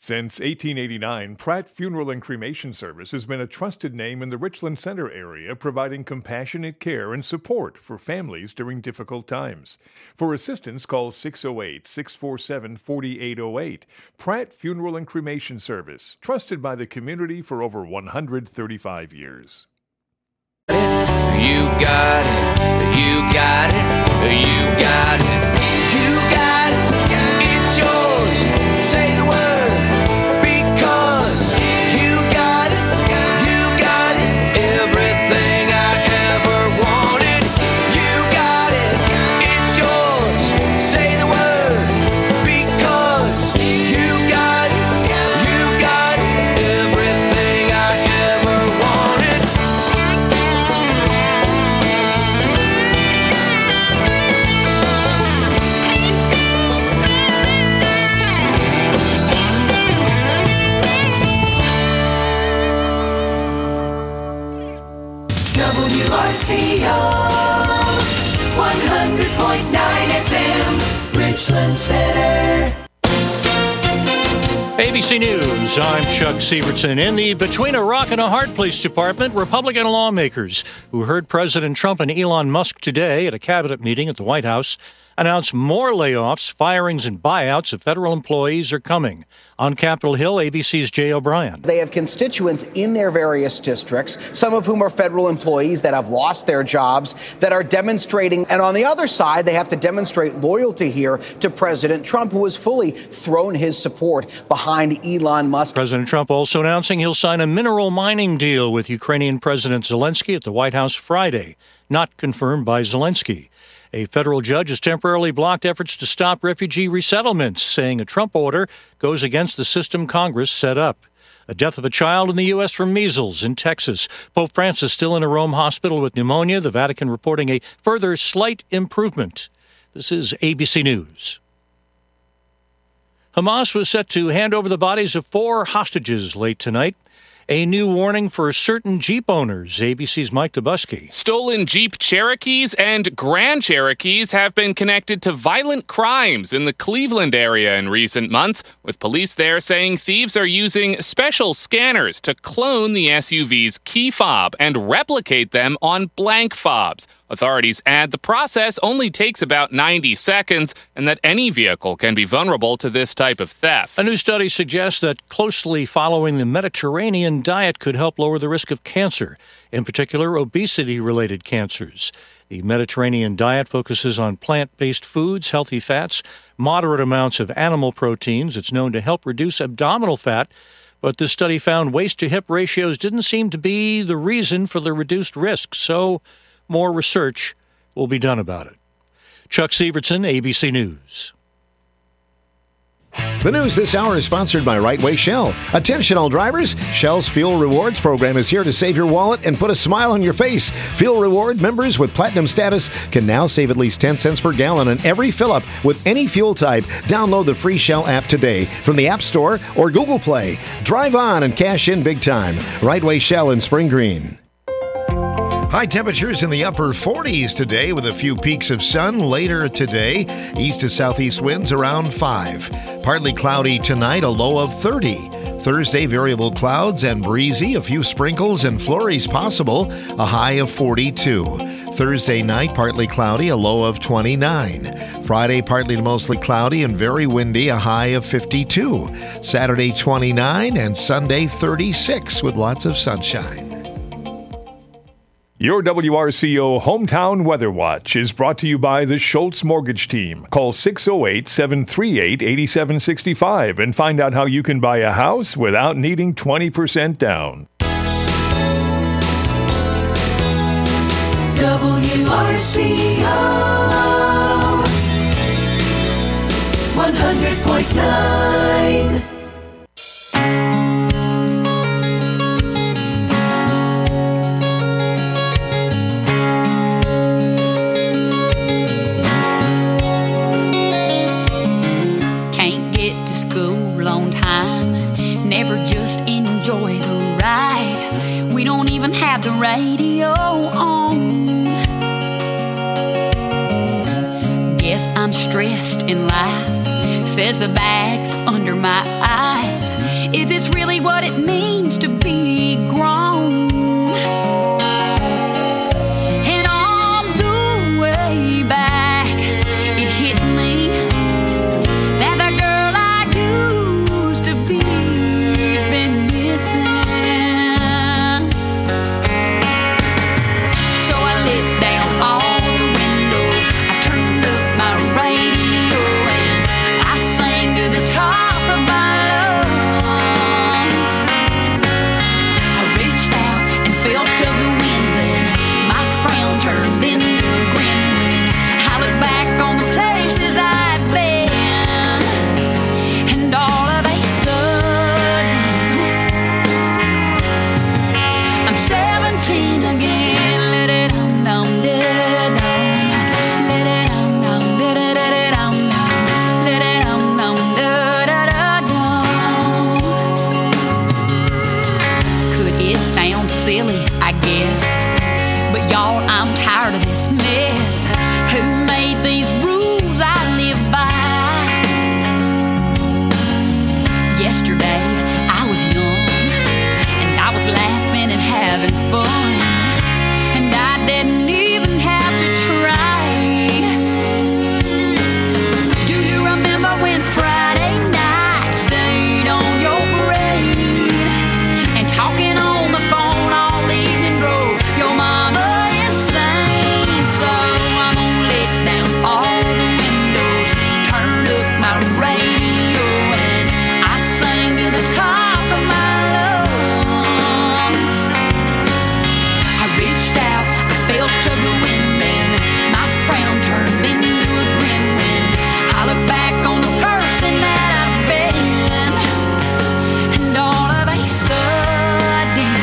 Since 1889, Pratt Funeral and Cremation Service has been a trusted name in the Richland Center area, providing compassionate care and support for families during difficult times. For assistance, call 608-647-4808. Pratt Funeral and Cremation Service, trusted by the community for over 135 years. You got it, you got it, you got it, you got it, it's yours, say the word. WRCO 100.9 FM, Richland Center. ABC News, I'm Chuck Sievertson. In the Between a Rock and a Hard Place Department, Republican lawmakers who heard President Trump and Elon Musk today at a cabinet meeting at the White House announced more layoffs, firings, and buyouts of federal employees are coming. On Capitol Hill, ABC's Jay O'Brien. They have constituents in their various districts, some of whom are federal employees that have lost their jobs, that are demonstrating. And on the other side, they have to demonstrate loyalty here to President Trump, who has fully thrown his support behind Elon Musk. President Trump also announcing he'll sign a mineral mining deal with Ukrainian President Zelensky at the White House Friday, not confirmed by Zelensky. A federal judge has temporarily blocked efforts to stop refugee resettlements, saying a Trump order goes against the system Congress set up. A death of a child in the U.S. from measles in Texas. Pope Francis still in a Rome hospital with pneumonia. The Vatican reporting a further slight improvement. This is ABC News. Hamas was set to hand over the bodies of 4 hostages late tonight. A new warning for certain Jeep owners. ABC's Mike Dubusky. Stolen Jeep Cherokees and Grand Cherokees have been connected to violent crimes in the Cleveland area in recent months, with police there saying thieves are using special scanners to clone the SUV's key fob and replicate them on blank fobs. Authorities add the process only takes about 90 seconds and that any vehicle can be vulnerable to this type of theft. A new study suggests that closely following the Mediterranean diet could help lower the risk of cancer, in particular obesity-related cancers. The Mediterranean diet focuses on plant-based foods, healthy fats, moderate amounts of animal proteins. It's known to help reduce abdominal fat, but this study found waist-to-hip ratios didn't seem to be the reason for the reduced risk, so more research will be done about it. Chuck Sievertson, ABC News. The news this hour is sponsored by Right Way Shell. Attention all drivers, Shell's Fuel Rewards program is here to save your wallet and put a smile on your face. Fuel Reward members with Platinum status can now save at least 10 cents per gallon on every fill-up with any fuel type. Download the free Shell app today from the App Store or Google Play. Drive on and cash in big time. Right Way Shell in Spring Green. High temperatures in the upper 40s today with a few peaks of sun later today. East to southeast winds around 5. Partly cloudy tonight, a low of 30. Thursday, variable clouds and breezy, a few sprinkles and flurries possible, a high of 42. Thursday night, partly cloudy, a low of 29. Friday, partly to mostly cloudy and very windy, a high of 52. Saturday, 29, and Sunday, 36 with lots of sunshine. Your WRCO Hometown Weather Watch is brought to you by the Schultz Mortgage Team. Call 608-738-8765 and find out how you can buy a house without needing 20% down. WRCO 100.9. Never just enjoy the ride. We don't even have the radio on. Guess I'm stressed in life, says the bags under my eyes. means to be grown. And on the way back, it hit me that the girl I used to be's been missing. So I lit down all the windows, I turned up my radio, and I sang to the top of my lungs. I reached out and felt of the wind, then my frown turned into a grin when I looked back on the places I'd been. And all of a sudden, I'm 17 again. Let it dum dum dum, let it dum dum dum, let it dum dum da da da dum. Could it sound silly? I guess, but y'all, I'm tired of this mess. Who made these rules I live by? Yesterday I was young, and I was laughing and having fun, and I didn't even have to try. Do you remember when Friday night stayed on your brain, and talking on the phone all evening drove your mama insane? So I'm gonna let down all the windows, turn up my radio, and I sang to the top of my lungs. I reached out, I felt of the wind, and my frown turned into a grin when I look back on the person that I've been. And all of a sudden,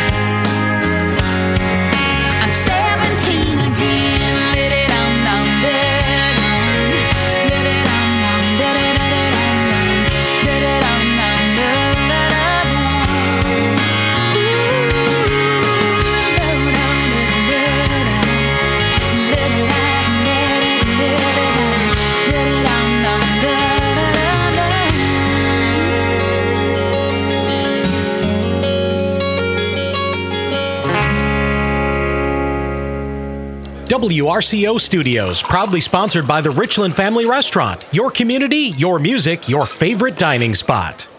I'm 17 again. Let it dum dum da dum, let it dum dum da da da da dum, let it dum dum da da da dum. Ooh, dum dum da da dum, let it dum da da da dum, let it dum dum da da da dum. WRCO Studios, proudly sponsored by the Richland Family Restaurant. Your community, your music, your favorite dining spot.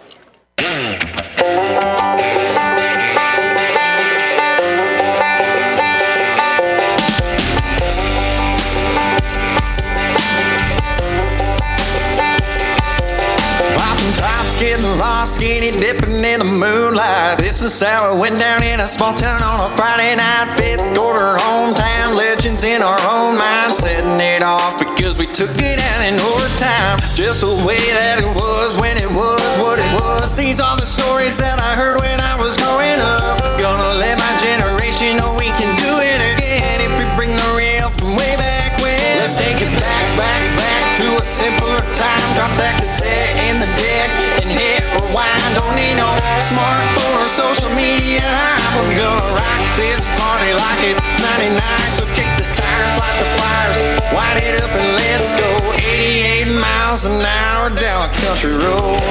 Popping tops, getting lost, skinny dipping in the moonlight. This is how it went down in a small town on a Friday night. Fifth quarter hometown, legends in our own mind, setting it off because we took it out in overtime. Just the way that it was when it was what it was. These are the stories that I heard when I was growing up. Gonna let my generation know we can do it again if we bring the real from way back when. Let's take it back, back, back to a simpler time. Drop that cassette in the deck and hit rewind. Don't need no smartphone or social media. We're gonna rock this party like it's 99. So kick the tires, light the fires, wind it up and let's go. 88 miles an hour down a country road.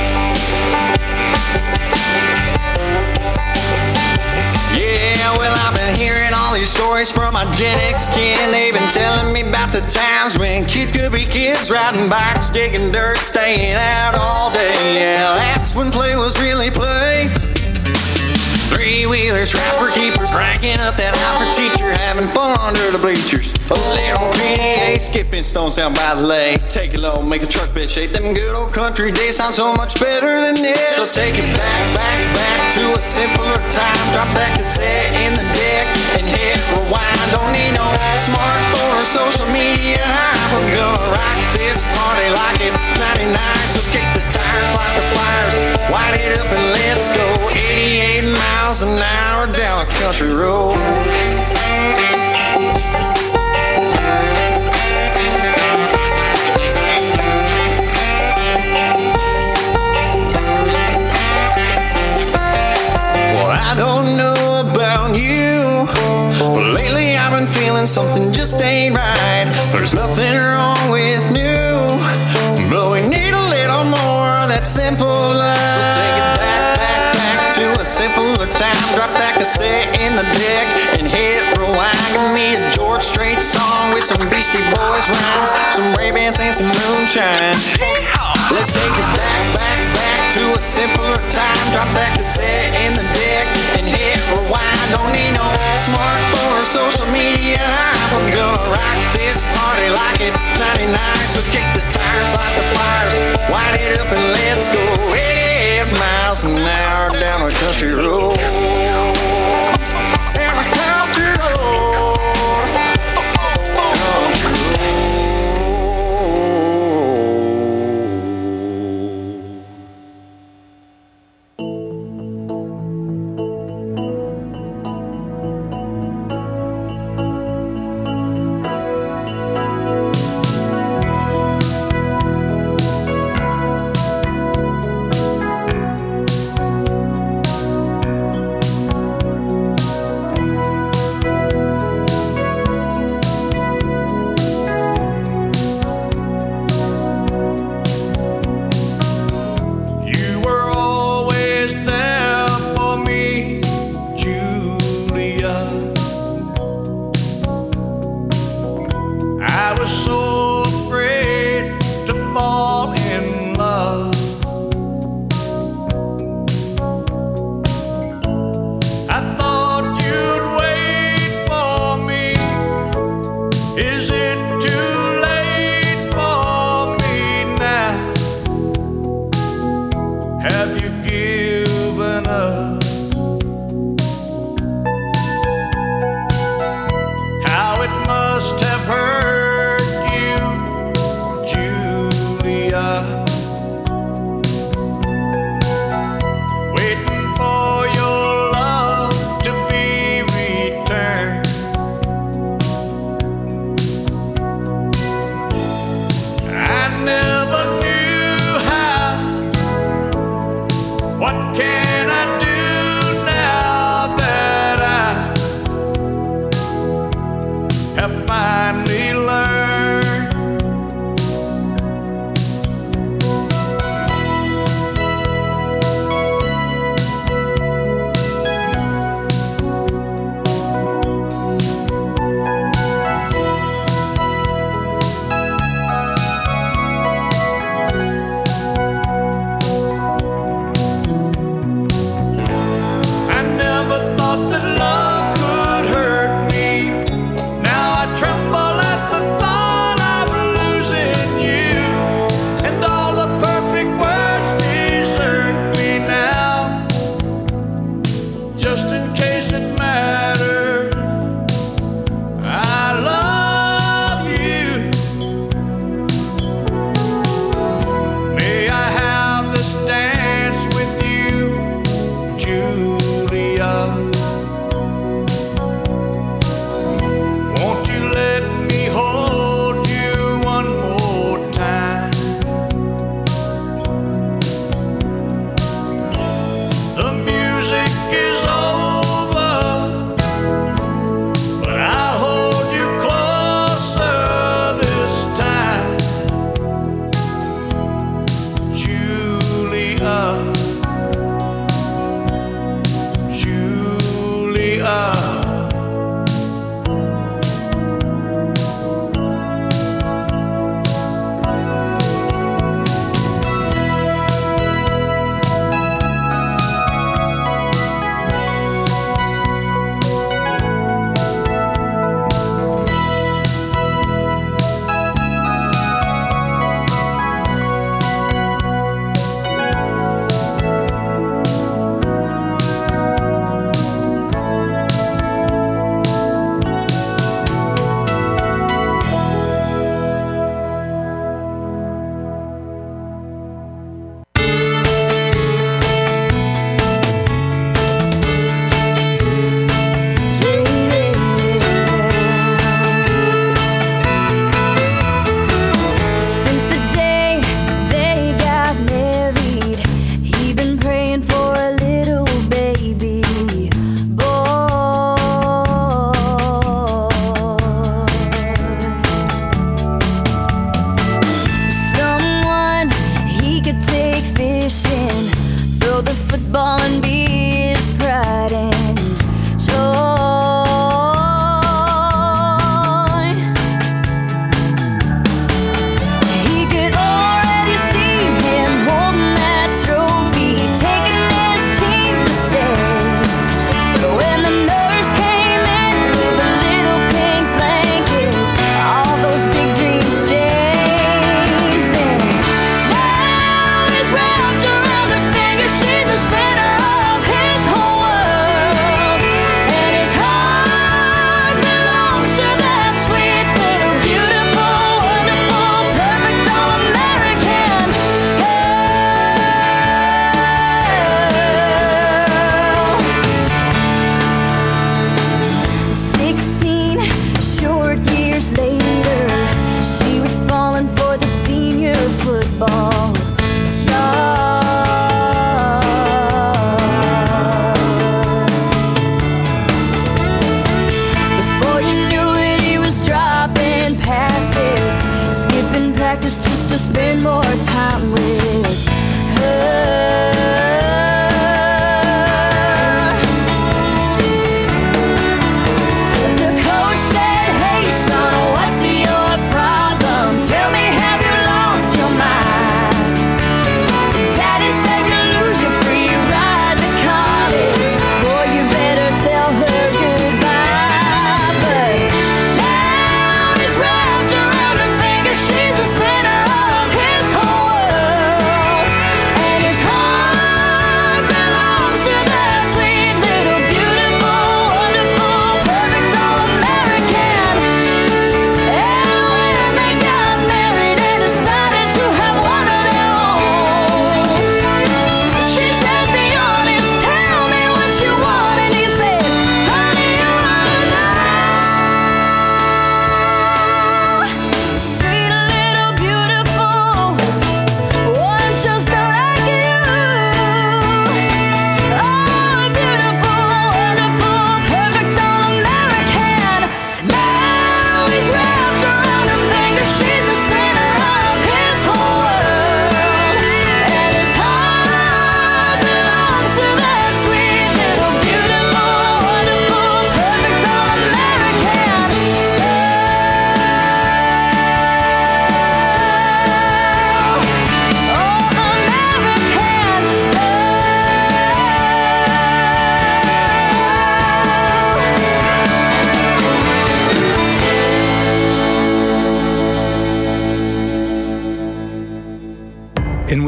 Yeah, well, I've been hearing all these stories from my Gen X kin. They've been telling me about the times when kids could be kids, riding bikes, digging dirt, staying out all day. Yeah, that's when play was really play. Three-wheelers, trapper keepers, cranking up that high for teacher, having fun under the bleachers. A little PDA, skipping stones down by the lake. Take it low, make a truck bed shake. Them good old country days sound so much better than this. So take it back, back, back to a simpler time. Drop that cassette in the deck and hit rewind. Don't need no smartphone or social media. We're gonna rock this party like it's 99. So kick the tires, light the flyers, wind it up and let's go. 88 miles an hour down a country road. Well, I don't know about you, but lately I've been feeling something just ain't right. There's nothing wrong with new, but we need a little more of that simple love. So take it back, back, back simpler time. Drop that cassette in the deck and hit rewind. Give me a George Strait song with some Beastie Boys rhymes, some Ray-Bans and some moonshine. Let's take it back to a simpler time. Drop that cassette in the deck and hit rewind. Don't need no smartphone or social media. I'm gonna rock this party like it's 99. So kick the tires, light the fires, wind it up and let's go 88 miles an hour down a country road. Down a country road. What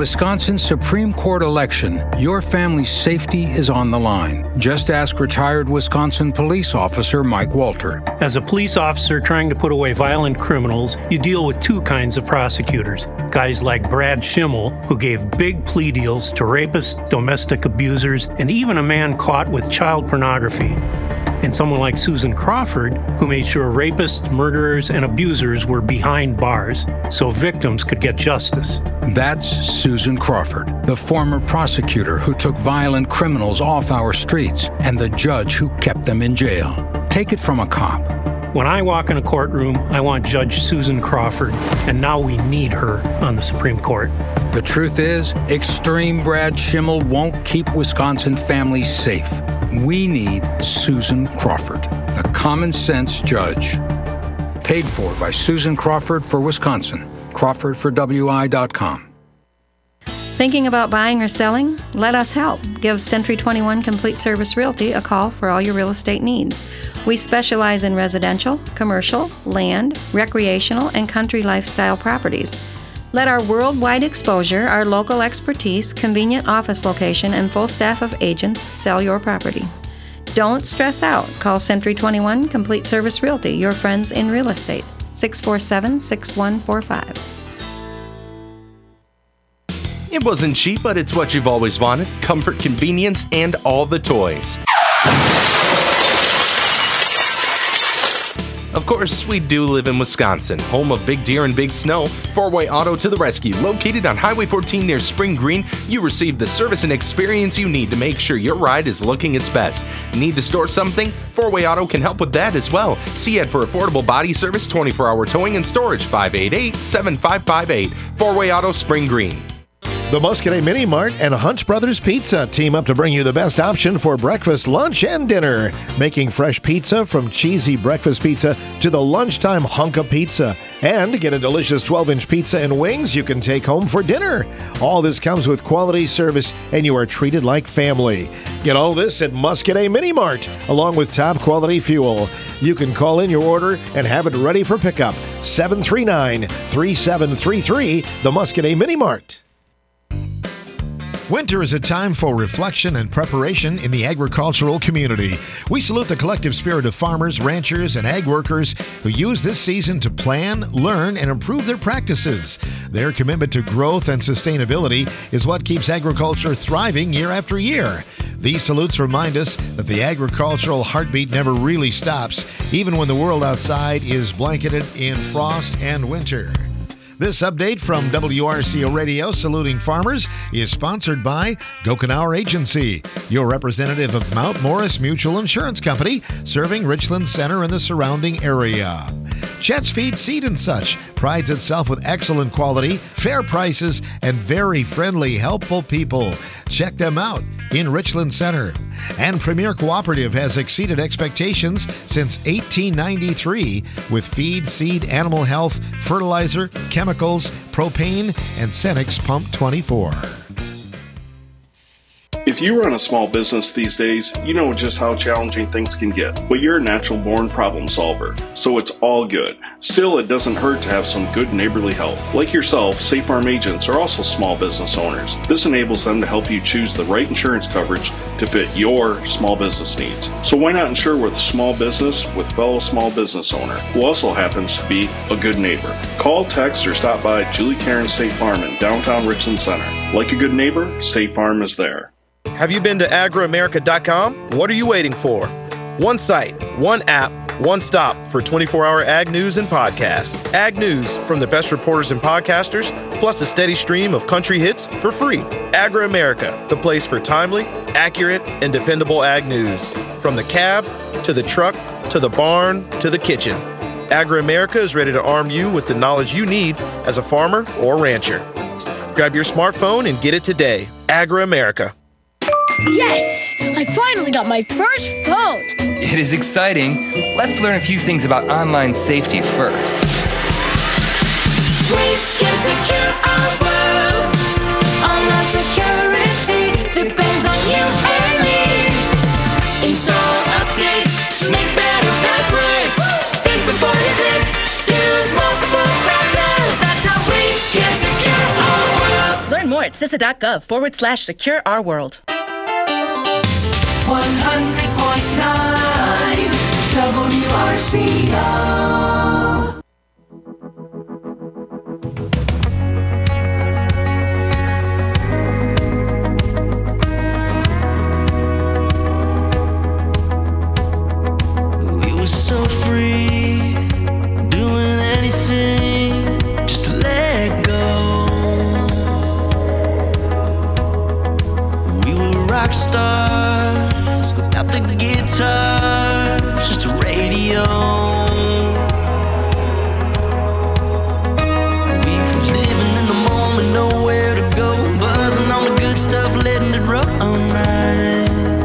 Wisconsin Supreme Court election, your family's safety is on the line. Just ask retired Wisconsin police officer Mike Walter. As a police officer trying to put away violent criminals, you deal with two kinds of prosecutors. Guys like Brad Schimmel, who gave big plea deals to rapists, domestic abusers, and even a man caught with child pornography. And someone like Susan Crawford, who made sure rapists, murderers, and abusers were behind bars so victims could get justice. That's Susan Crawford, the former prosecutor who took violent criminals off our streets and the judge who kept them in jail. Take it from a cop. When I walk in a courtroom, I want Judge Susan Crawford, and now we need her on the Supreme Court. The truth is, extreme Brad Schimmel won't keep Wisconsin families safe. We need Susan Crawford, the common sense judge. Paid for by Susan Crawford for Wisconsin. CrawfordForWI.com. Thinking about buying or selling? Let us help. Give Century 21 Complete Service Realty a call for all your real estate needs. We specialize in residential, commercial, land, recreational, and country lifestyle properties. Let our worldwide exposure, our local expertise, convenient office location, and full staff of agents sell your property. Don't stress out. Call Century 21 Complete Service Realty, your friends in real estate. 647-6145. It wasn't cheap, but it's what you've always wanted. Comfort, convenience, and all the toys. Of course, we do live in Wisconsin, home of big deer and big snow. Four-Way Auto to the rescue. Located on Highway 14 near Spring Green, you receive the service and experience you need to make sure your ride is looking its best. Need to store something? Four-Way Auto can help with that as well. See ad for affordable body service, 24-hour towing and storage, 588-7558. Four-Way Auto, Spring Green. The Muscadet Mini Mart and Hunt's Brothers Pizza team up to bring you the best option for breakfast, lunch, and dinner. Making fresh pizza from cheesy breakfast pizza to the lunchtime hunk of pizza. And get a delicious 12-inch pizza and wings you can take home for dinner. All this comes with quality service, and you are treated like family. Get all this at Muscadet Mini Mart, along with top quality fuel. You can call in your order and have it ready for pickup. 739-3733, the Muscadet Mini Mart. Winter is a time for reflection and preparation in the agricultural community. We salute the collective spirit of farmers, ranchers, and ag workers who use this season to plan, learn, and improve their practices. Their commitment to growth and sustainability is what keeps agriculture thriving year after year. These salutes remind us that the agricultural heartbeat never really stops, even when the world outside is blanketed in frost and winter. This update from WRCO Radio Saluting Farmers is sponsored by Gokenauer Agency, your representative of Mount Morris Mutual Insurance Company, serving Richland Center and the surrounding area. Chet's Feed Seed and Such prides itself with excellent quality, fair prices, and very friendly, helpful people. Check them out in Richland Center. And Premier Cooperative has exceeded expectations since 1893 with feed, seed, animal health, fertilizer, chemicals, propane, and Cenex Pump 24. If you run a small business these days, you know just how challenging things can get, but you're a natural-born problem solver, so it's all good. Still, it doesn't hurt to have some good neighborly help. Like yourself, State Farm agents are also small business owners. This enables them to help you choose the right insurance coverage to fit your small business needs. So why not insure with a small business with fellow small business owner who also happens to be a good neighbor? Call, text, or stop by Julie Karen State Farm in downtown Richland Center. Like a good neighbor, State Farm is there. Have you been to agroamerica.com? What are you waiting for? One site, one app, one stop for 24-hour ag news and podcasts. Ag news from the best reporters and podcasters, plus a steady stream of country hits for free. AgroAmerica, the place for timely, accurate, and dependable ag news. From the cab, to the truck, to the barn, to the kitchen. AgroAmerica is ready to arm you with the knowledge you need as a farmer or rancher. Grab your smartphone and get it today. AgroAmerica. Yes! I finally got my first phone! It is exciting. Let's learn a few things about online safety first. We can secure our world. Online security depends on you and me. Install updates, make better passwords. Think before you click, use multiple factors. That's how we can secure our world. Learn more at CISA.gov/secure our world. 100.9 WRCO. We were so free, doing anything just to let go. We were rock stars without the guitar, just a radio. We were living in the moment, nowhere to go, buzzing on the good stuff, letting it roll all night.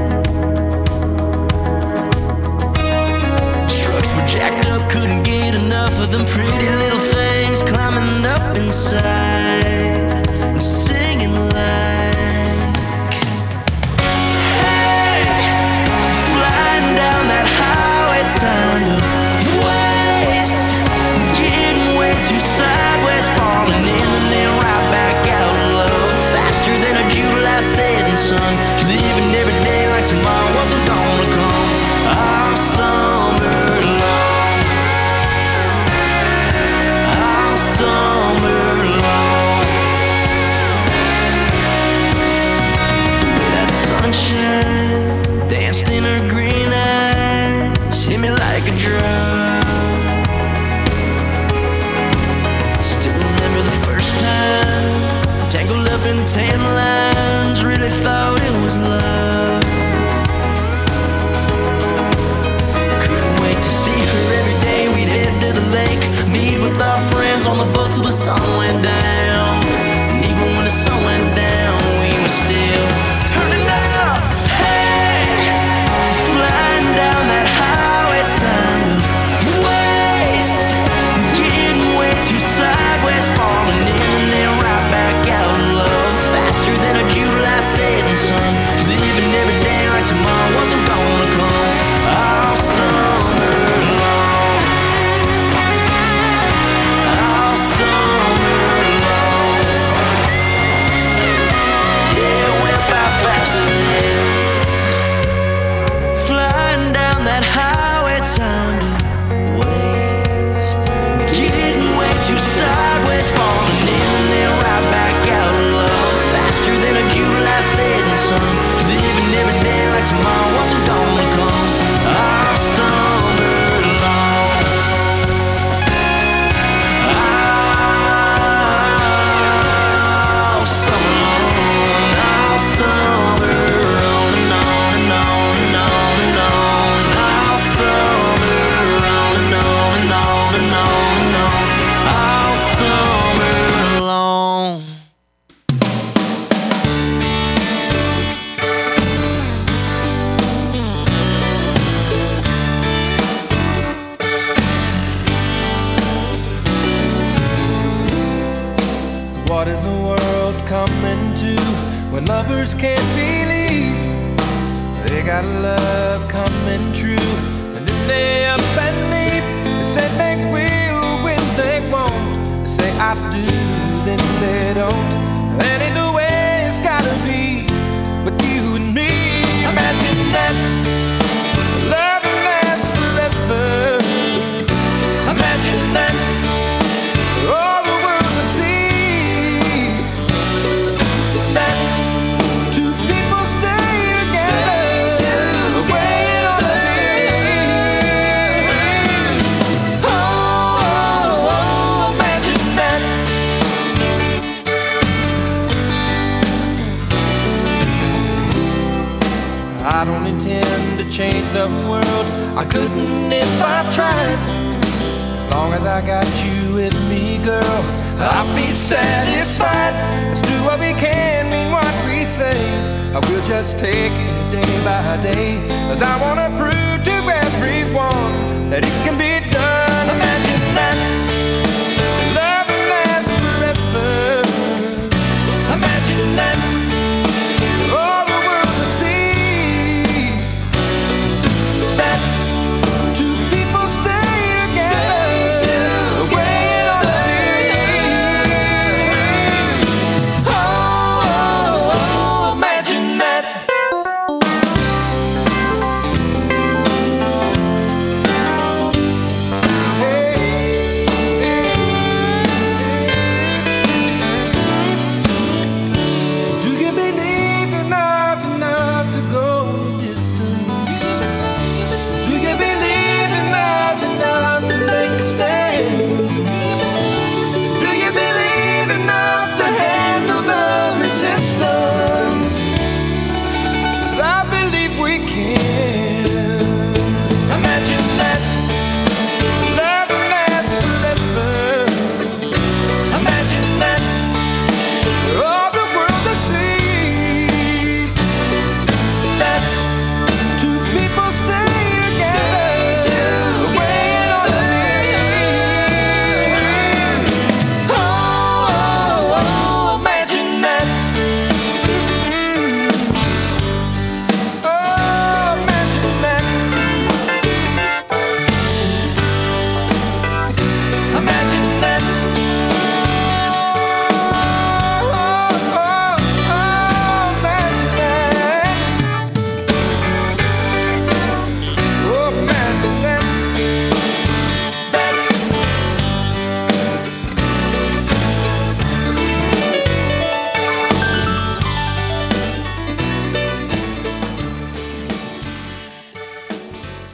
Jacked up, couldn't get enough of them pretty little things climbing up inside and singing like, hey, flying down that highway down to waste, getting way too sideways, falling in and then right back out of love, faster than a July setting sun, living every day like tomorrow wasn't gonna come. All summer long, all summer long. The way that sunshine danced in her green eyes hit me like a drum. Still remember the first time, tangled up in tan lines, really thought it was love. Every day we'd head to the lake, meet with our friends on the boat till the sun went down. And even when the sun went down, we were still turning up. Hey, flying down that highway time to waste, getting way too sideways, falling in and then right back out of love, faster than a July setting sun, living every day like tomorrow wasn't gonna come. All summer long, all summer long. Yeah, it went by fast as hell, flying down that highway time to waste, getting way too sideways, falling in and then right back out of love, faster than a July setting sun, living every day like tomorrow wasn't gonna come. All summer long, all summer long, all summer on and on and on and on and on, all summer on and on and on and on and on, all summer long. What is the world coming to when lovers can't believe they got love coming true? And if they up and leave, they say they will when they won't. They say I do, then they don't. That ain't the way it's gotta be. But you and me, imagine that love lasts forever. Imagine that all the world will see that two people stay together, the way it ought to be. Oh, imagine that. I don't intend to change the world, I couldn't if I tried. As long as I got you with me, girl, I'll be satisfied. Let's do what we can, mean what we say. I will just take it day by day, 'cause I wanna prove to everyone that it can be done. Imagine that love lasts forever. Imagine that all the world will see that two people stay together, the way it ought to be. Oh,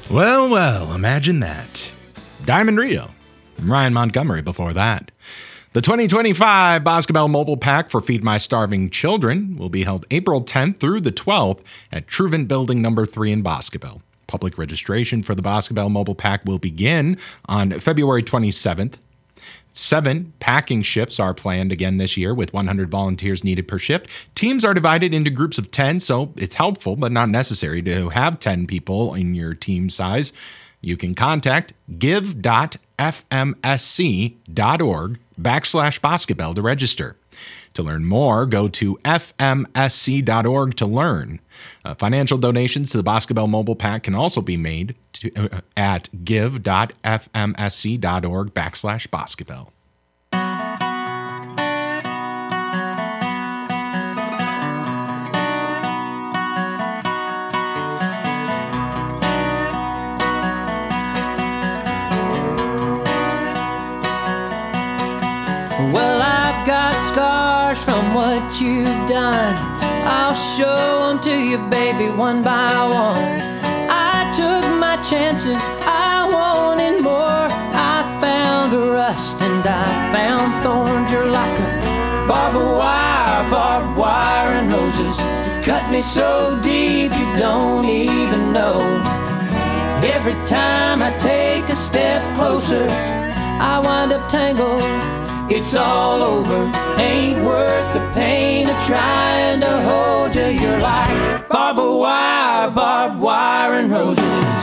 Well, imagine that. Diamond Rio. Ryan Montgomery before that. The 2025 Basketball Mobile Pack for Feed My Starving Children will be held April 10th through the 12th at Truvant Building number 3 in Boscobel. Public registration for the Basketball Mobile Pack will begin on February 27th. 7 packing shifts are planned again this year with 100 volunteers needed per shift. Teams are divided into groups of 10, so it's helpful but not necessary to have 10 people in your team size. You can contact give.fmsc.org/Boscobel to register. To learn more, go to fmsc.org to learn. Financial donations to the Boscobel Mobile Pack can also be made at give.fmsc.org/Boscobel. Well, I've got scars from what you've done. I'll show them to you, baby, one by one. I took my chances, I wanted more. I found rust and I found thorns. You're like a barbed wire and hoses. You cut me so deep you don't even know. Every time I take a step closer, I wind up tangled. It's all over, ain't worth the pain of trying to hold you. You're like barbed wire and roses.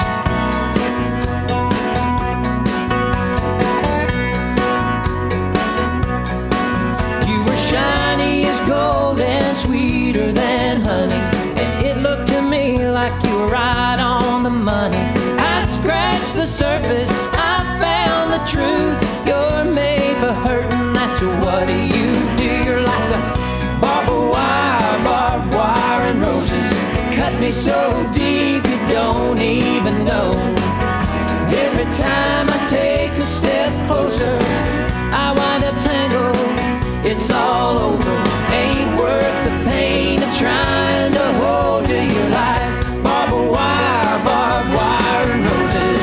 You were shiny as gold and sweeter than honey, and it looked to me like you were right on the money. I scratched the surface, I found the truth. You're made for hurting. So what do? You're like a barbed wire and roses. Cut me so deep you don't even know. Every time I take a step closer, I wind up tangled. It's all over, ain't worth the pain of trying to hold you. You're like barbed wire and roses.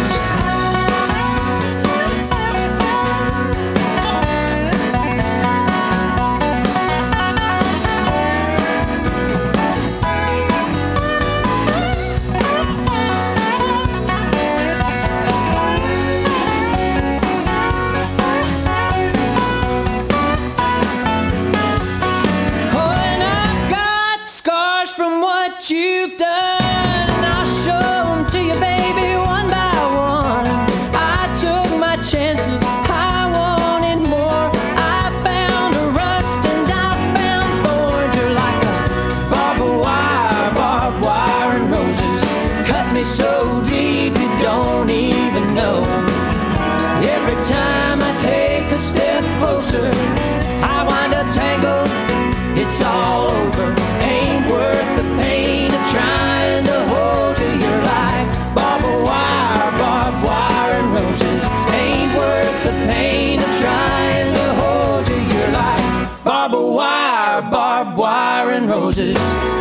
You've done, and I'll show them to you, baby, one by one. I took my chances, I wanted more. I found a rust and I found thorns. You're like a barbed wire and roses. Cut me so deep you don't even know. Every time I take a step closer, I wind up tangled. It's all over, ain't worth the pain of trying to hold you. You're like barbed wire and roses. Ain't worth the pain of trying to hold you. You're like barbed wire and roses.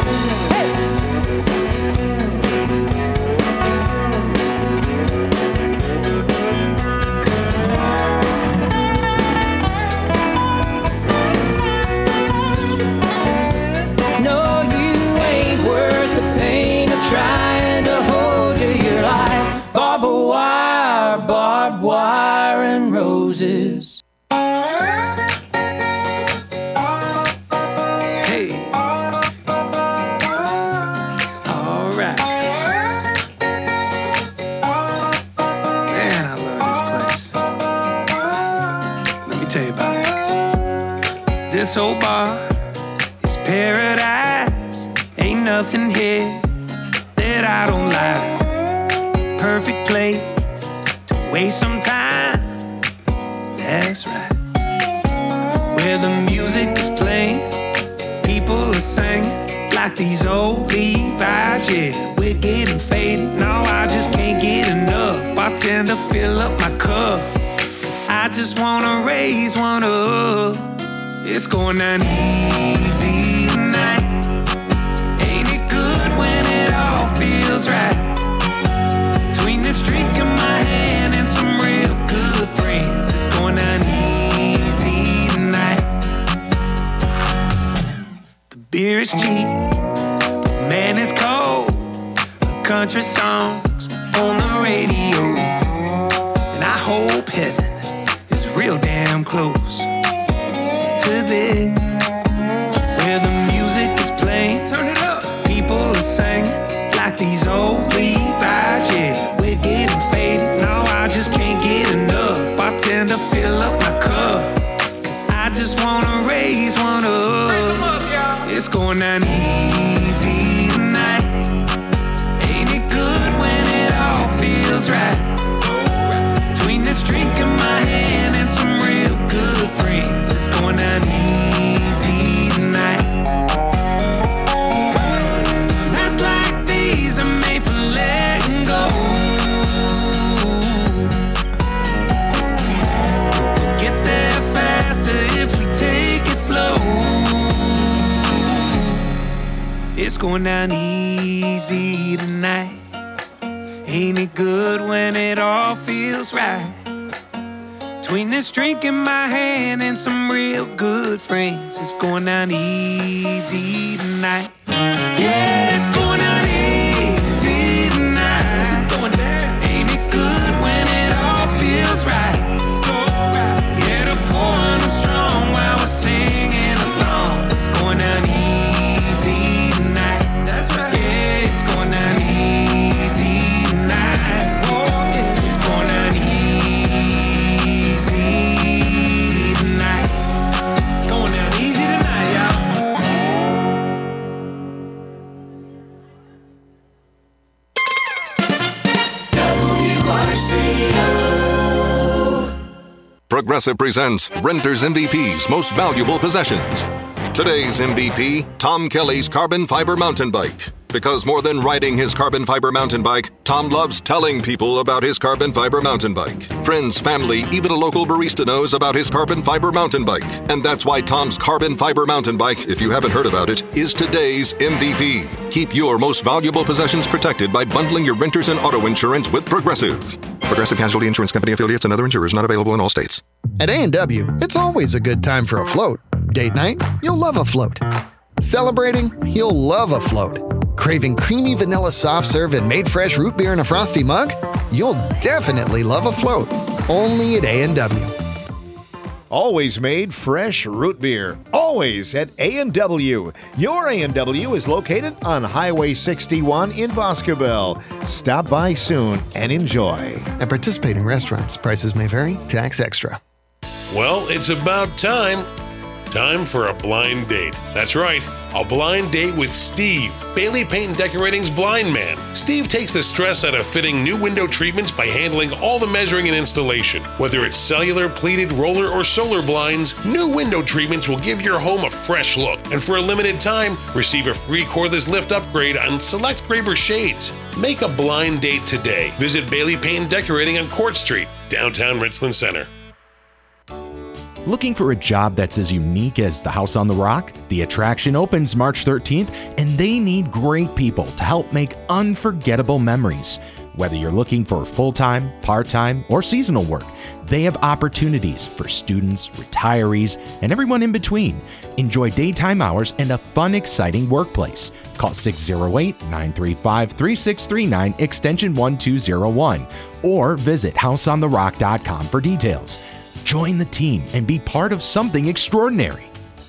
Trying to hold you, you're like barbed wire and roses. Hey, all right. Man, I love this place. Let me tell you about it. This whole bar is paradise. Ain't nothing here that I don't like. Perfect place to waste some time. That's right. Where the music is playing, people are singing like these old Levi's. Yeah, we're getting faded. No, I just can't get enough. Bartender, fill up my cup, 'cause I just wanna raise one up. It's going down easy tonight. Ain't it good when it all feels right? Between this when it's cold. Country songs on the radio, and I hope heaven is real damn close to this, where the music is playing, turn it up, people are singing like these old Levi's. Yeah, we're getting faded, no, I just can't get enough. Bartender, fill up my cup, 'cause I just wanna raise one up. It's going down easy tonight. Ain't it good when it all feels right? Between this drink in my hand and some real good friends, it's going down easy tonight. Nights like these are made for letting go. We'll get there faster if we take it slow. It's going down easy tonight. Ain't it good when it all feels right? Between this drink in my hand and some real good friends, it's going down easy tonight. Yeah, it's going down easy tonight. It's going down. Ain't it good when it all feels right? Yeah, the pouring them strong while we're singing along. It's going down easy tonight. That's right. Yeah, it's going down easy tonight. It's going down easy tonight. It's going down easy tonight, y'all. Progressive presents Renter's MVP's Most Valuable Possessions. Today's MVP, Tom Kelly's carbon fiber mountain bike. Because more than riding his carbon fiber mountain bike, Tom loves telling people about his carbon fiber mountain bike. Friends, family, even a local barista knows about his carbon fiber mountain bike. And that's why Tom's carbon fiber mountain bike, if you haven't heard about it, is today's MVP. Keep your most valuable possessions protected by bundling your renters and auto insurance with Progressive. Progressive Casualty Insurance Company affiliates and other insurers not available in all states. At A&W, it's always a good time for a float. Date night? You'll love a float. Celebrating? You'll love a float. Craving creamy vanilla soft serve and made fresh root beer in a frosty mug? You'll definitely love a float. Only at A&W. Always made fresh root beer. Always at A&W. Your A&W is located on Highway 61 in Boscobel. Stop by soon and enjoy. At participating restaurants, prices may vary. Tax extra. Well, it's about time. Time for a blind date. That's right, a blind date with Steve, Bailey Paint and Decorating's blind man. Steve takes the stress out of fitting new window treatments by handling all the measuring and installation. Whether it's cellular, pleated, roller, or solar blinds, new window treatments will give your home a fresh look. And for a limited time, receive a free cordless lift upgrade on select Graber shades. Make a blind date today. Visit Bailey Paint and Decorating on Court Street, downtown Richland Center. Looking for a job that's as unique as the House on the Rock? The attraction opens March 13th, and they need great people to help make unforgettable memories. Whether you're looking for full-time, part-time, or seasonal work, they have opportunities for students, retirees, and everyone in between. Enjoy daytime hours and a fun, exciting workplace. Call 608-935-3639, extension 1201, or visit houseontherock.com for details. Join the team and be part of something extraordinary.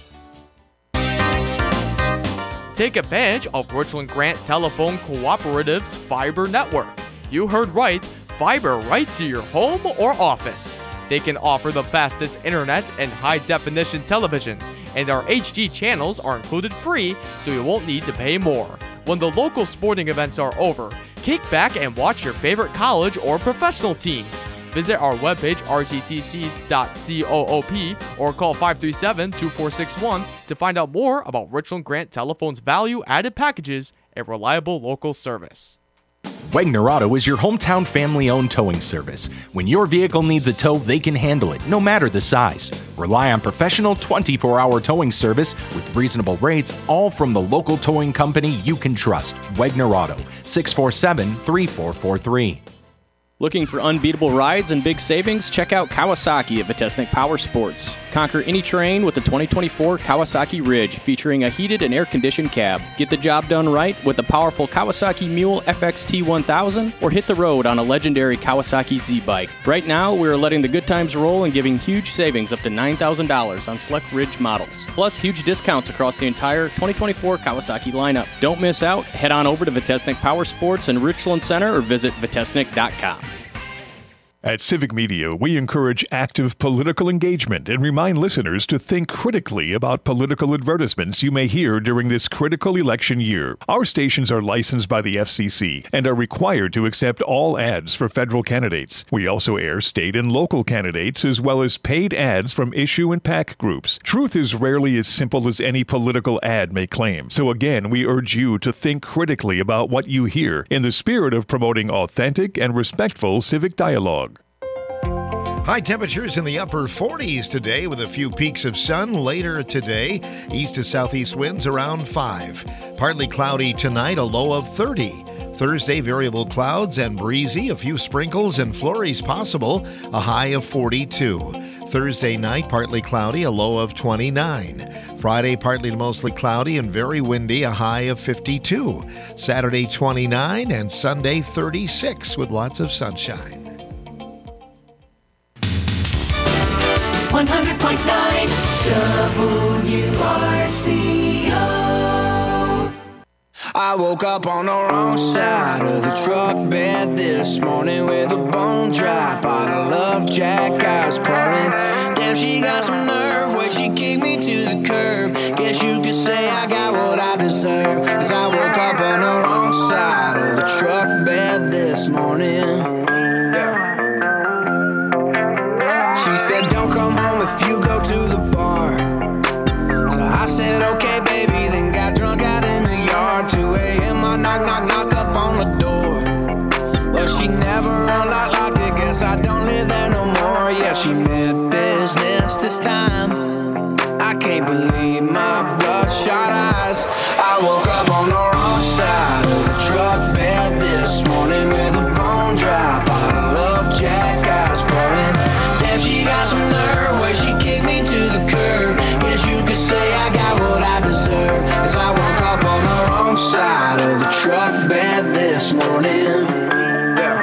Take advantage of Richland Grant Telephone Cooperative's fiber network. You heard right, fiber right to your home or office. They can offer the fastest internet and high-definition television, and our HD channels are included free, so you won't need to pay more. When the local sporting events are over, kick back and watch your favorite college or professional teams. Visit our webpage, rttc.coop, or call 537-2461 to find out more about Richland Grant Telephone's value-added packages and reliable local service. Wegner Auto is your hometown family-owned towing service. When your vehicle needs a tow, they can handle it, no matter the size. Rely on professional 24-hour towing service with reasonable rates, all from the local towing company you can trust. Wegner Auto, 647-3443. Looking for unbeatable rides and big savings? Check out Kawasaki at Vitesnik Power Sports. Conquer any terrain with the 2024 Kawasaki Ridge, featuring a heated and air-conditioned cab. Get the job done right with the powerful Kawasaki Mule FXT 1000, or hit the road on a legendary Kawasaki Z-Bike. Right now, we're letting the good times roll and giving huge savings up to $9,000 on select Ridge models. Plus, huge discounts across the entire 2024 Kawasaki lineup. Don't miss out. Head on over to Vitesnik Power Sports in Richland Center or visit vitesnik.com. At Civic Media, we encourage active political engagement and remind listeners to think critically about political advertisements you may hear during this critical election year. Our stations are licensed by the FCC and are required to accept all ads for federal candidates. We also air state and local candidates as well as paid ads from issue and PAC groups. Truth is rarely as simple as any political ad may claim. So again, we urge you to think critically about what you hear in the spirit of promoting authentic and respectful civic dialogue. High temperatures in the upper 40s today with a few peaks of sun later today. East to southeast winds around 5. Partly cloudy tonight, a low of 30. Thursday, variable clouds and breezy, a few sprinkles and flurries possible, a high of 42. Thursday night, partly cloudy, a low of 29. Friday, partly to mostly cloudy and very windy, a high of 52. Saturday, 29, and Sunday, 36 with lots of sunshine. 100.9 WRCO. I woke up on the wrong side of the truck bed this morning with a bone dry bottle of Jack I was pouring. Damn, she got some nerve when she kicked me to the curb. Guess you could say I got what I deserve, 'cause I woke up on the wrong side of the truck bed this morning. Yeah. She said, don't come home if you go to the bar. So I said, okay, baby, then got drunk out in the yard. 2 a.m. I knock up on the door. Well, she never unlocked it, guess I don't live there no more. Yeah, she meant business this time. I can't believe my bloodshot eyes. I woke up on the wrong side of the truck bed this morning with a bone dry bottle of Jack I was pouring. She got some nerve when she kicked me to the curb. Guess you could say I got what I deserve, 'cause I woke up on the wrong side of the truck bed this morning. Yeah.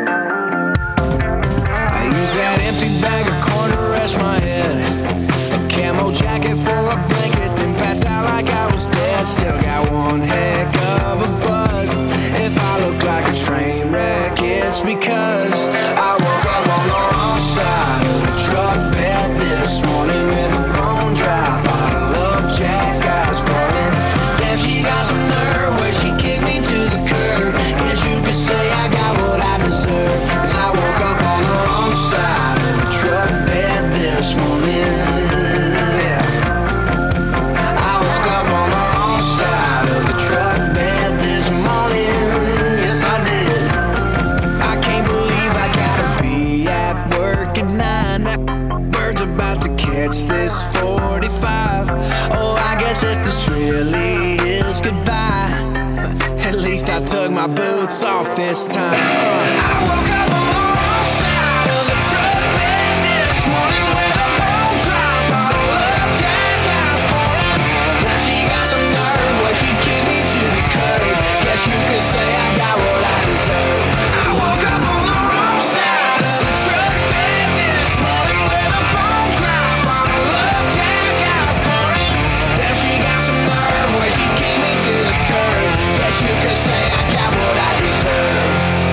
I used that empty bag of corn to rest my head, a camo jacket for a blanket, then passed out like I was dead. Still got one heck of a buzz. If I look like a train wreck, it's because I woke up on the wrong side of the truck bed this morning with a bone dry bottle of Jack I was pouring. Damn, she got some nerve when she kicked me to the curb. Guess you could say I got what I deserve, 'cause I woke up on the wrong side of the truck bed this morning. Yeah. I woke up on the wrong side of the truck bed this morning. Yes, I did. I can't believe I gotta be at work at 9. That bird's about to catch this 45. Oh, I guess if this really is goodbye, at least I took my boots off this time. I woke up on the wrong side of the truck bed this morning with a bone dry bottle of Jack I was pouring. Now she got some nerve when she kicked me to the curb. Guess you could say I got what I deserve. I woke up on the wrong side of the truck bed this morning with a bone dry bottle of Jack I was pouring. Damn, she got some nerve when she kicked me to the curb. Guess you could say I got what I deserve.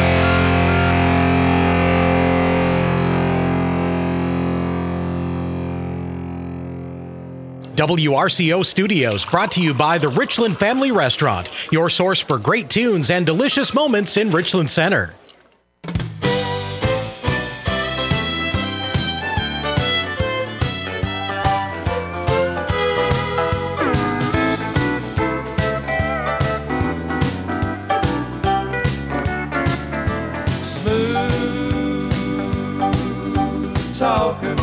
WRCO Studios, brought to you by the Richland Family Restaurant, your source for great tunes and delicious moments in Richland Center. Smooth talking.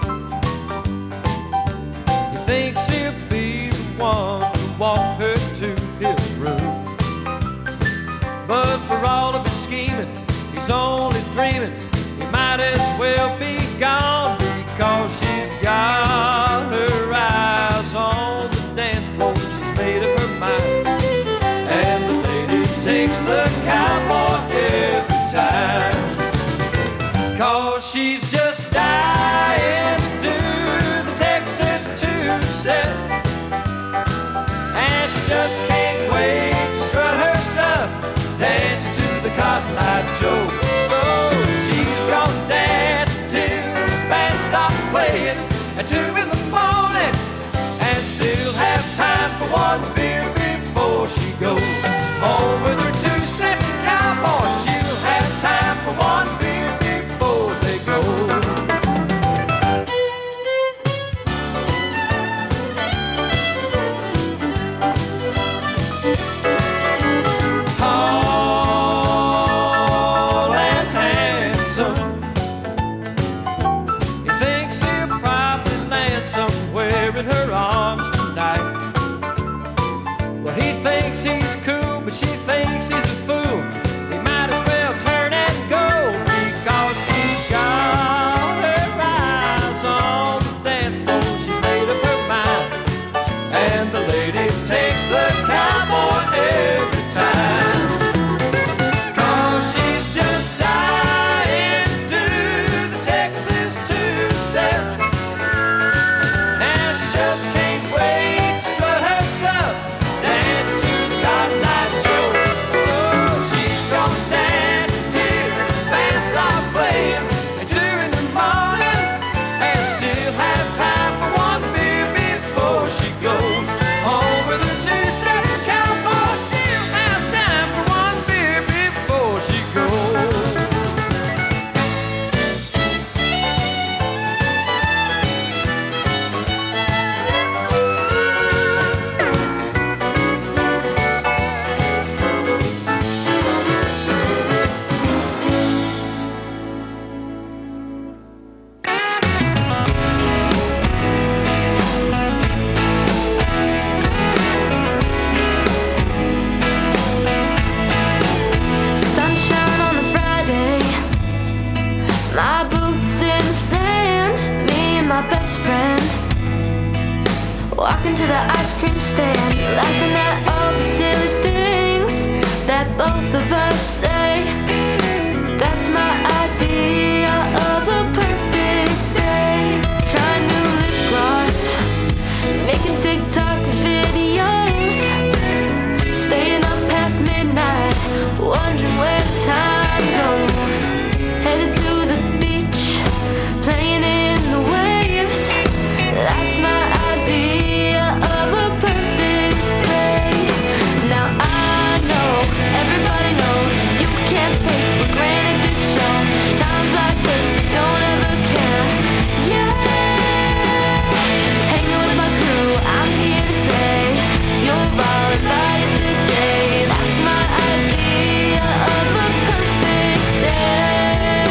He thinks he'll be the one to walk her to his room. But for all of his scheming, he's only dreaming. He might as well be gone because she's got takes the cowboy every time. 'Cause she's just dying to do the Texas two-step, and she just can't wait to strut her stuff, dancing to the Cotton Eye Joe. So she's gonna dance till the band stops playing at 2 in the morning, and still have time for one beer before she goes home with her two-step cowboy. She'll have time for one beer before they go. Tall and handsome, he thinks he'll probably land somewhere in her arms tonight. Well, he thinks he's cool, but she thinks he's a fool. He might as well turn and go, because she's got her eyes on the dance floor. She's made up her mind, and the lady takes the cowboy every time. 'Cause she's just dying to do the Texas two-step, and she just can't wait to strut her stuff, dance to the Cotton Eye Joe. So she's gonna dance till the band stops playing at 2 in the morning, and still have time for one beer before she goes home with her two-step cowboy. She'll have time for one beer before she goes. Sunshine on a Friday, my boots in the sand, me and my best friend walking to the ice cream stand, laughing at all the silly things that both of us say. That's my idea of a perfect day. Trying new lip gloss, making TikTok videos, staying up past midnight, wondering where the time goes. Headed to the beach, playing in the waves. That's my idea of a perfect day. Now I know, everybody knows, you can't take for granted this show. Times like this, we don't ever care. Yeah, hanging with my crew, I'm here to say, you're all invited today. That's my idea of a perfect day.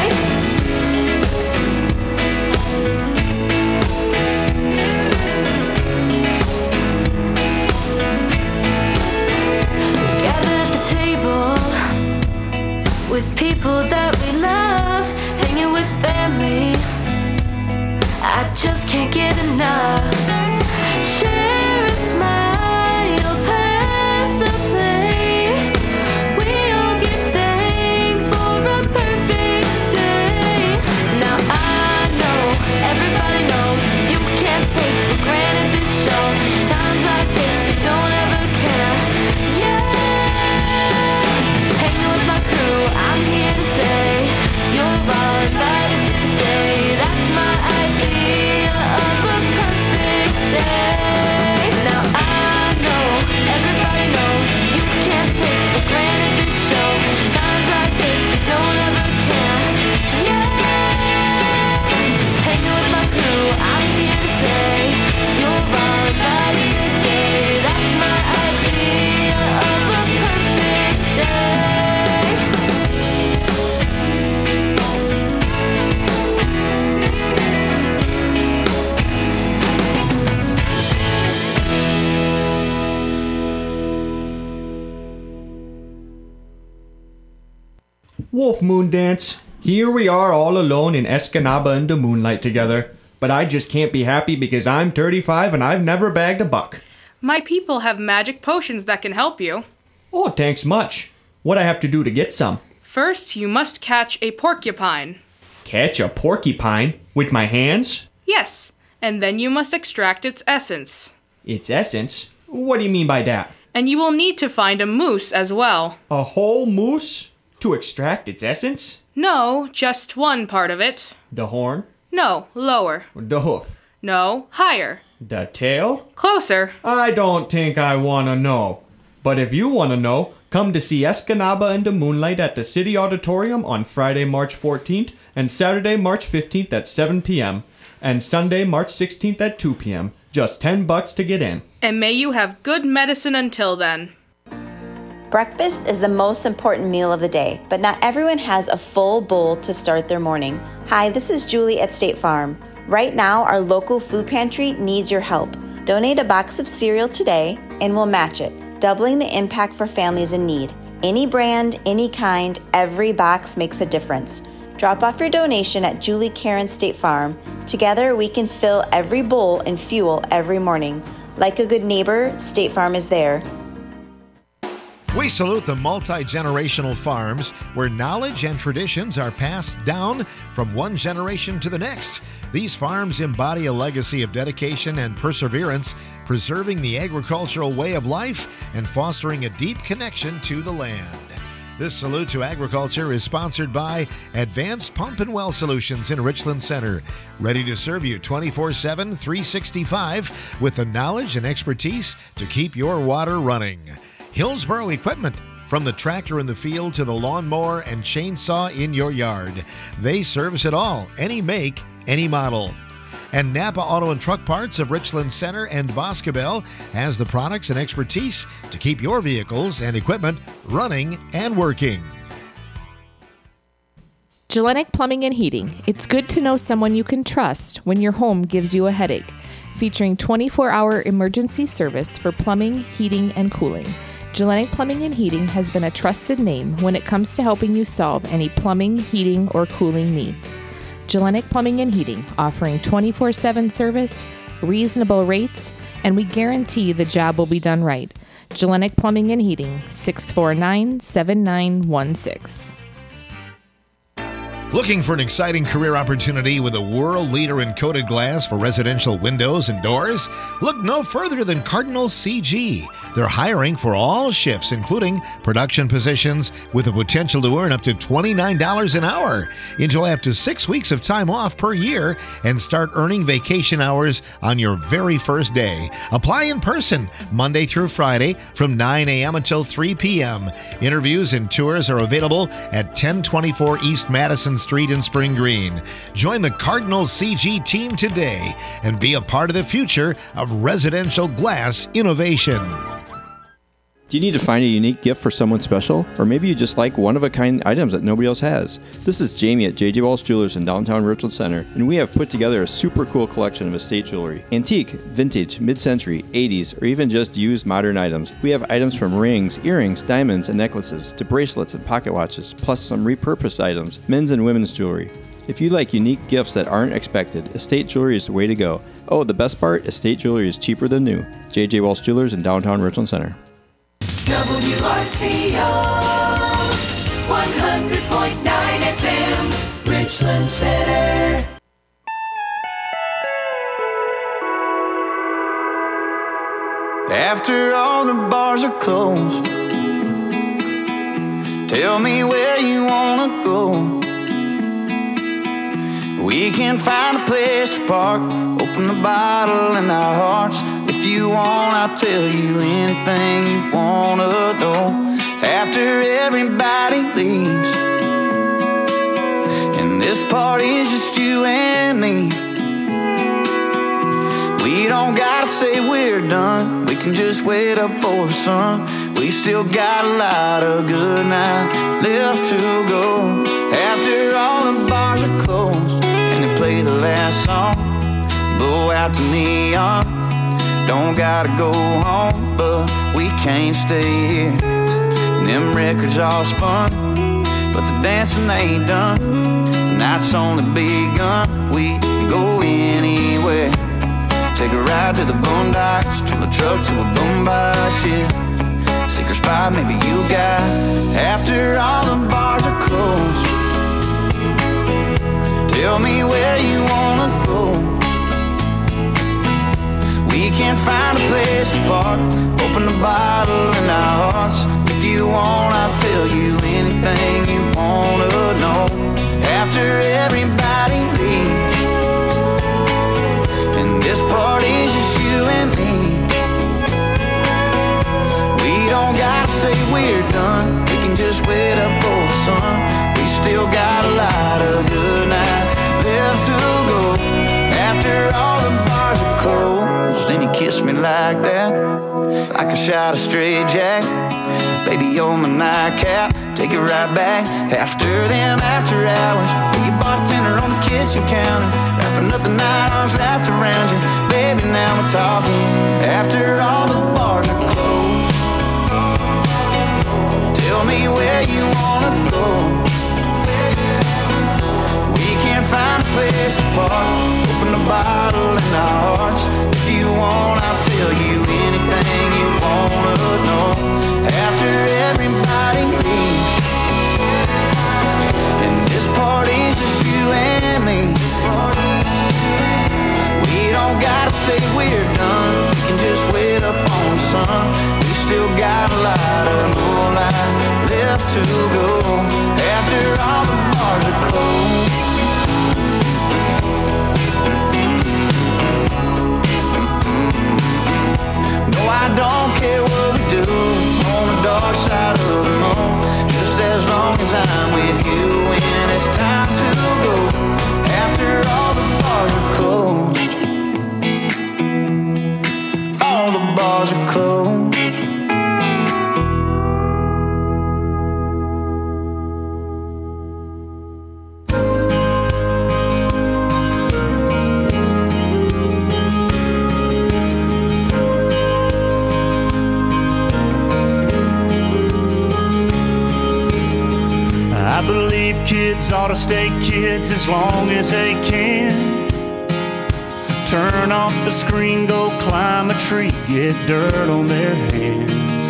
We gather at the table with people that we love, hanging with family. I just can't get enough. Share a smile, pass the plate. We all give thanks for a perfect day. Now I know, everybody knows, you can't take for granted this show. Times like this, we don't ever care. Yeah, hanging with my crew, I'm here to say, you're all invited today. That's my idea of a perfect day. Now I know, everybody knows, you can't take for granted this show. Times like this, we don't ever care. Yeah, hanging with my crew, I'm here to say, you're all invited today. That's my idea of a perfect day. Wolf Moon Dance. Here we are all alone in Escanaba in the moonlight together. But I just can't be happy because I'm 35 and I've never bagged a buck. My people have magic potions that can help you. Oh, thanks much. What I have to do to get some? First, you must catch a porcupine. Catch a porcupine? With my hands? Yes, and then you must extract its essence. Its essence? What do you mean by that? And you will need to find a moose as well. A whole moose? To extract its essence? No, just one part of it. The horn? No, lower. The hoof? No, higher. The tail? Closer. I don't think I want to know. But if you want to know, come to see Escanaba and the Moonlight at the City Auditorium on Friday, March 14th and Saturday, March 15th at 7 p.m. and Sunday, March 16th at 2 p.m. Just $10 to get in. And may you have good medicine until then. Breakfast is the most important meal of the day, but not everyone has a full bowl to start their morning. Hi, this is Julie at State Farm. Right now, our local food pantry needs your help. Donate a box of cereal today and we'll match it, doubling the impact for families in need. Any brand, any kind, every box makes a difference. Drop off your donation at Julie Karen State Farm. Together, we can fill every bowl and fuel every morning. Like a good neighbor, State Farm is there. We salute the multi-generational farms where knowledge and traditions are passed down from one generation to the next. These farms embody a legacy of dedication and perseverance, preserving the agricultural way of life and fostering a deep connection to the land. This Salute to Agriculture is sponsored by Advanced Pump and Well Solutions in Richland Center, ready to serve you 24/7, 365 with the knowledge and expertise to keep your water running. Hillsboro Equipment, from the tractor in the field to the lawnmower and chainsaw in your yard. They service it all, any make, any model. And Napa Auto and Truck Parts of Richland Center and Boscobel has the products and expertise to keep your vehicles and equipment running and working. Gellenic Plumbing and Heating. It's good to know someone you can trust when your home gives you a headache. Featuring 24-hour emergency service for plumbing, heating, and cooling. Gellenic Plumbing and Heating has been a trusted name when it comes to helping you solve any plumbing, heating, or cooling needs. Gellenic Plumbing and Heating, offering 24/7 service, reasonable rates, and we guarantee the job will be done right. Gellenic Plumbing and Heating, 649-7916. Looking for an exciting career opportunity with a world leader in coated glass for residential windows and doors? Look no further than Cardinal CG. They're hiring for all shifts, including production positions, with the potential to earn up to $29 an hour. Enjoy up to 6 weeks of time off per year and start earning vacation hours on your very first day. Apply in person Monday through Friday from 9 a.m. until 3 p.m. Interviews and tours are available at 1024 East Madison Street in Spring Green. Join the Cardinal CG team today and be a part of the future of residential glass innovation. Do you need to find a unique gift for someone special? Or maybe you just like one-of-a-kind items that nobody else has? This is Jamie at J.J. Walsh Jewelers in downtown Richland Center, and we have put together a super cool collection of estate jewelry. Antique, vintage, mid-century, 80s, or even just used modern items. We have items from rings, earrings, diamonds, and necklaces, to bracelets and pocket watches, plus some repurposed items, men's and women's jewelry. If you like unique gifts that aren't expected, estate jewelry is the way to go. Oh, the best part? Estate jewelry is cheaper than new. J.J. Walsh Jewelers in downtown Richland Center. WRCO 100.9 FM, Richland Center. After all the bars are closed, tell me where you wanna go. We can find a place to park, open the bottle in our hearts. If you want, I'll tell you anything you wanna know. After everybody leaves, and this party's just you and me, we don't gotta say we're done. We can just wait up for the sun. We still got a lot of good night left to go. After all the bars are closed and they play the last song, blow out the neon. Don't gotta go home, but we can't stay here. And them records all spun, but the dancing ain't done. The night's only begun. We can go anywhere. Take a ride to the boondocks, turn the truck to a boom box, yeah. Secret spot maybe you got after all the bars are closed. Tell me where you wanna go. We can find a place to park, open the bottle in our hearts. If you want, I'll tell you anything you wanna know. After everybody leaves, and this party's just you and me, we don't gotta say we're done. We can just wait up for the sun. We still got a lot of good night left to go. After all the bars are closed, and you kiss me like that, like a shot of straight jack. Baby, on my nightcap, take it right back. After them after hours, be a bartender on the kitchen counter, wrapping up the night, arms wrapped around you. Baby, now we're talking. After all the bars are closed, tell me where you wanna go. We can't find a place to park, open the bottle in our hearts. If you want, I'll tell you anything you wanna know. After everybody leaves, and this party's just you and me, we don't gotta say we're done. We can just wait up on the sun. We still got a lot of moonlight left to go. After all the bars are closed, no, I don't care what we do on the dark side of the moon, just as long as I'm with you when it's time to go. After all the bars are closed, all the bars are closed. I believe kids ought to stay kids as long as they can. Turn off the screen, go climb a tree, get dirt on their hands.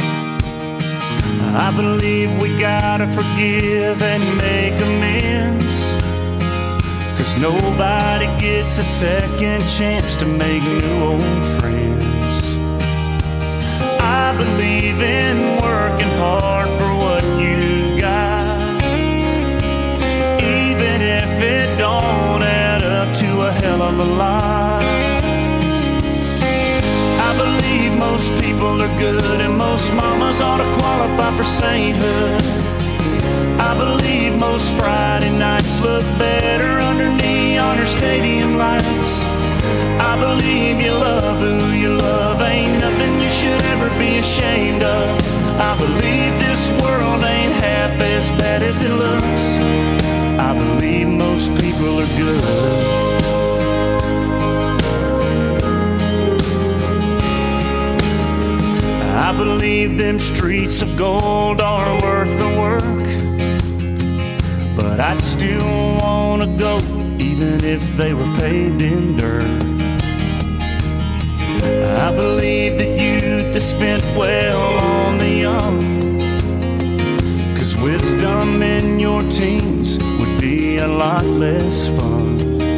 I believe we gotta forgive and make amends, 'cause nobody gets a second chance to make new old friends. I believe in working hard for what you got, even if it don't add up to a hell of a lot. I believe most people are good and most mamas ought to qualify for sainthood. I believe most Friday nights look better under neon or stadium lights. I believe you love who you love, ain't nothing you should ever be ashamed of. I believe this world ain't half as bad as it looks. I believe most people are good. I believe them streets of gold are worth the work, but I'd still wanna go even if they were paved in dirt. I believe that youth is spent well on the young, 'cause wisdom in your teens would be a lot less fun.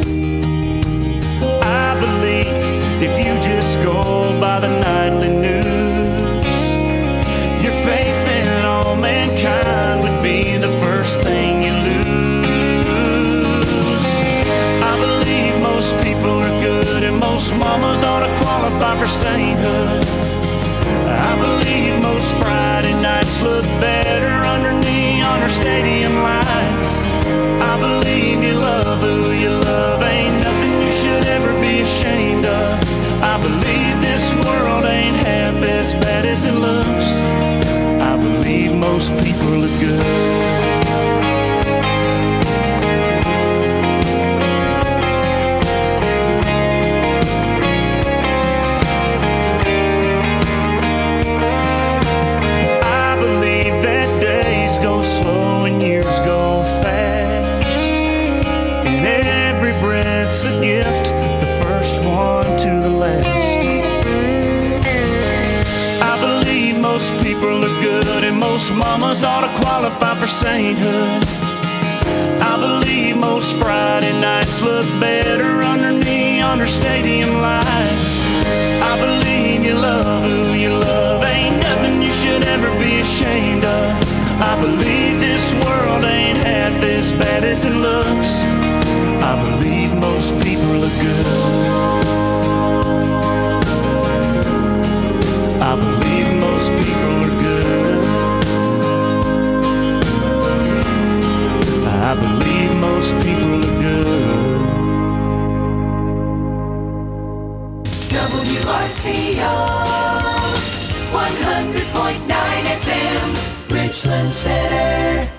I believe if you just go by the nightly news, your faith in all mankind would be the first thing you lose. I believe most people are good and most mamas ought to qualify for sainthood. I believe most Friday nights look better under neon or stadium lights. I believe you love who you love, ain't nothing you should ever be ashamed of. I believe this world ain't most mamas ought to qualify for sainthood. I believe most Friday nights look better under neon or stadium lights. I believe you love who you love, ain't nothing you should ever be ashamed of. I believe this world ain't half as bad as it looks. I believe most people are good. I believe most people are good. I believe most people are good. WRCO 100.9 FM, Richland Center.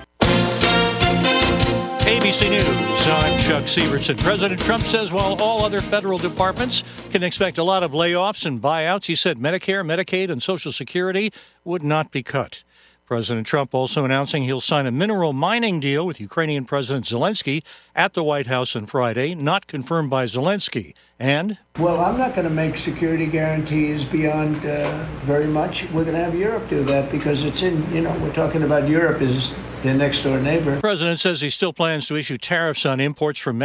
ABC News, I'm Chuck Severson. President Trump says while all other federal departments can expect a lot of layoffs and buyouts, he said Medicare, Medicaid, and Social Security would not be cut. President Trump also announcing he'll sign a mineral mining deal with Ukrainian President Zelensky at the White House on Friday, not confirmed by Zelensky. And, well, I'm not going to make security guarantees beyond very much. We're going to have Europe do that because it's in, we're talking about Europe as their next door neighbor. the president says he still plans to issue tariffs on imports from